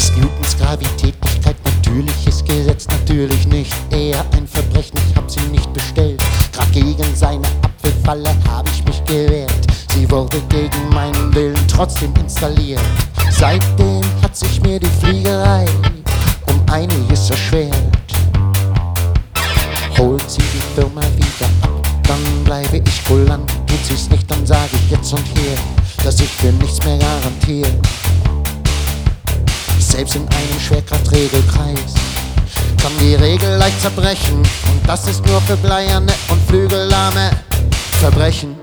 Ist Newtons Gravitätlichkeit natürliches Gesetz? Natürlich nicht, eher ein Verbrechen, ich hab sie nicht bestellt. Grad gegen seine Apfelfalle hab ich mich gewehrt. Sie wurde gegen meinen Willen trotzdem installiert. Seitdem hat sich mir die Fliegerei um einiges erschwert. Holt sie die Firma wieder ab, dann bleibe ich kulant. Tut sie's nicht, dann sage ich jetzt und hier, dass ich für nichts mehr garantiere. Selbst in einem Schwerkraftregelkreis kann die Regel leicht zerbrechen, und das ist nur für Bleierne und Flügellahme Verbrechen.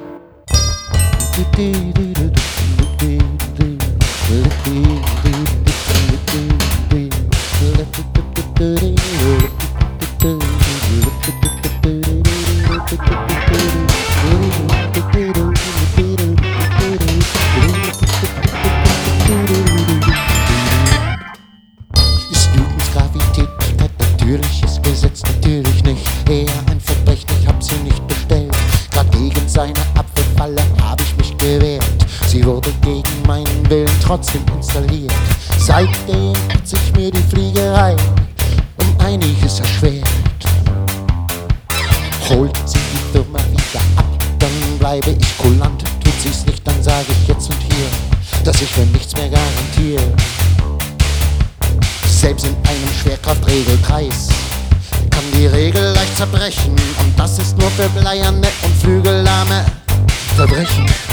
Ist Newtons Gravitätlichkeit natürliches Gesetz? Natürlich nicht, eher ein Verbrechen, ich hab sie nicht bestellt. Grad gegen seine Apfelfalle hab ich mich gewehrt. Sie wurde gegen meinen Willen trotzdem installiert. Seitdem hat sich mir die Fliegerei um einiges erschwert. Holt sie die Firma wieder ab, dann bleibe ich kulant. Tut sie's nicht, dann sage ich jetzt und hier, dass ich für nichts mehr garantiere. Selbst in einem Schwerkraftregelkreis kann die Regel leicht zerbrechen, und das ist nur für Bleierne und Flügellahme Verbrechen.